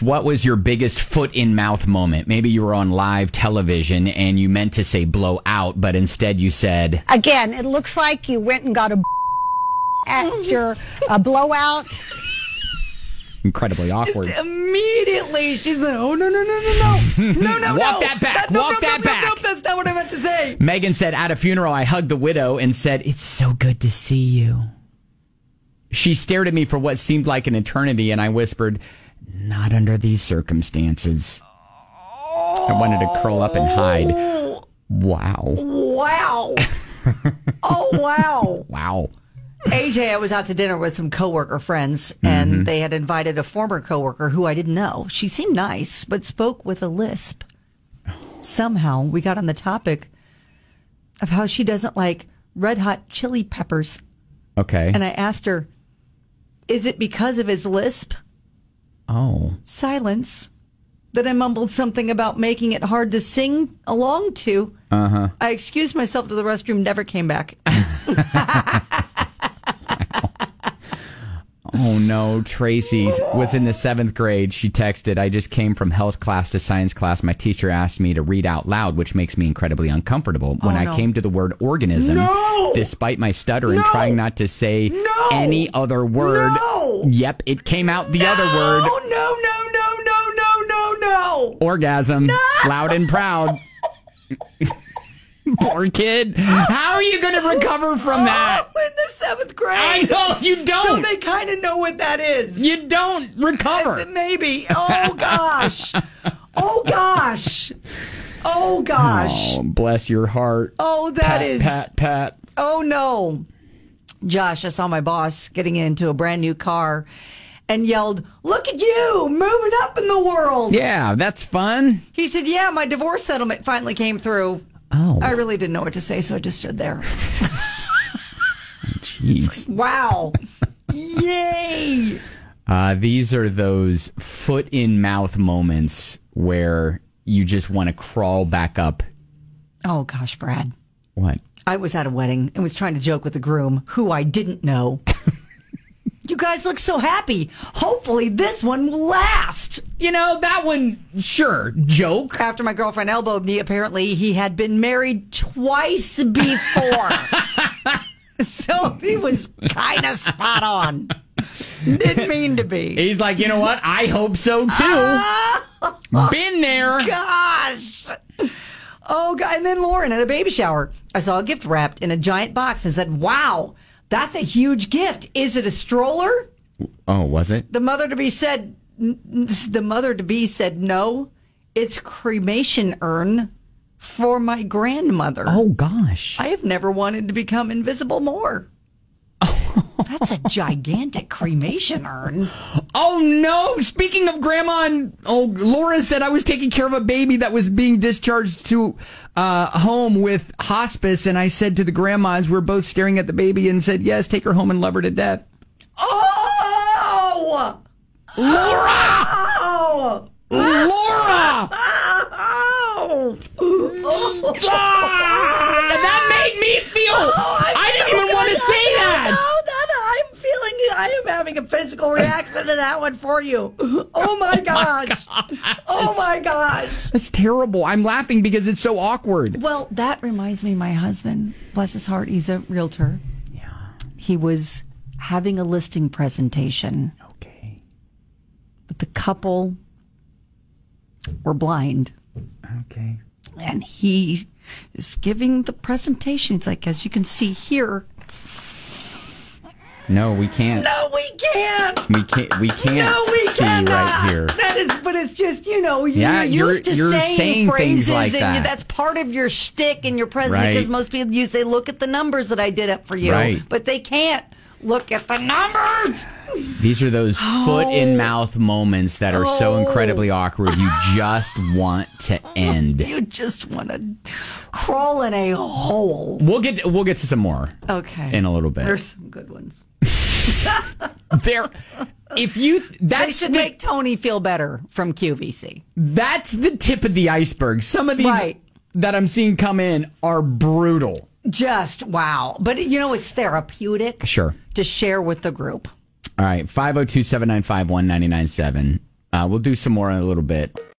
what was your biggest foot in mouth moment? Maybe you were on live television and you meant to say blow out, but instead you said... Again, it looks like you went and got at your blowout. Incredibly awkward. Just immediately, she's like, oh, no. No. Walk that back. Walk that back. No, that's not what I meant to say. Megan said, at a funeral, I hugged the widow and said, it's so good to see you. She stared at me for what seemed like an eternity, and I whispered, not under these circumstances. I wanted to curl up and hide. Wow. Oh, wow. Wow. AJ, I was out to dinner with some coworker friends, and they had invited a former coworker who I didn't know. She seemed nice, but spoke with a lisp. Somehow, we got on the topic of how she doesn't like red hot chili peppers. Okay. And I asked her, is it because of his lisp? Oh. Silence. Then I mumbled something about making it hard to sing along to. Uh-huh. I excused myself to the restroom, never came back. Oh, no. Tracy was in the 7th grade. She texted, I just came from health class to science class. My teacher asked me to read out loud, which makes me incredibly uncomfortable. When I came to the word organism, despite my stutter and trying not to say any other word, yep, it came out the other word. No. Orgasm. Loud and proud. Poor kid. How are you going to recover from that? In the 7th grade. I know, you don't. So they kind of know what that is. You don't recover. Maybe. Oh, gosh. Oh, Oh, bless your heart. Oh, Pat. Oh, no. Josh, I saw my boss getting into a brand new car and yelled, look at you, moving up in the world. Yeah, that's fun. He said, yeah, my divorce settlement finally came through. Oh. I really didn't know what to say, so I just stood there. Jeez. Wow. Yay. These are those foot in mouth moments where you just want to crawl back up. Oh, gosh, Brad. What? I was at a wedding and was trying to joke with the groom, who I didn't know. You guys look so happy. Hopefully this one will last. You know, that one, sure, joke. After my girlfriend elbowed me, apparently he had been married twice before. So he was kind of spot on. Didn't mean to be. He's like, you know what? I hope so too. Been there. Gosh. Oh, God. And then Lauren at a baby shower, I saw a gift wrapped in a giant box and said, wow, that's a huge gift. Is it a stroller? Oh, was it? The mother-to-be said no. It's a cremation urn for my grandmother. Oh, gosh. I have never wanted to become invisible more. That's a gigantic cremation urn. Oh, no. Speaking of grandma, Laura said I was taking care of a baby that was being discharged to home with hospice. And I said to the grandmas, we're both staring at the baby and said, yes, take her home and love her to death. Oh! Laura! Oh! Laura! Oh! That made me feel... I didn't even want to say that. I am having a physical reaction to that one for you. Oh my gosh. Oh my gosh. That's terrible. I'm laughing because it's so awkward. Well, that reminds me, my husband, bless his heart, he's a realtor. Yeah. He was having a listing presentation. Okay. But the couple were blind. Okay. And he is giving the presentation. It's like, as you can see here. No, we can't. No, we can't. We can't no, we see cannot. right here. That is, but it's just, you're used to you're saying phrases things like and that. that's part of your shtick and your president, Right. because most people say, look at the numbers that I did up for you. Right. But they can't look at the numbers. These are those foot in mouth moments that are so incredibly awkward. You just want to end. You just want to crawl in a hole. We'll get to some more. Okay. In a little bit. There's some good ones. They should make Tony feel better from QVC. That's the tip of the iceberg. Some of these that I'm seeing come in are brutal. Just wow. But it's therapeutic. Sure. To share with the group. All right, 502-795-1997. We'll do some more in a little bit.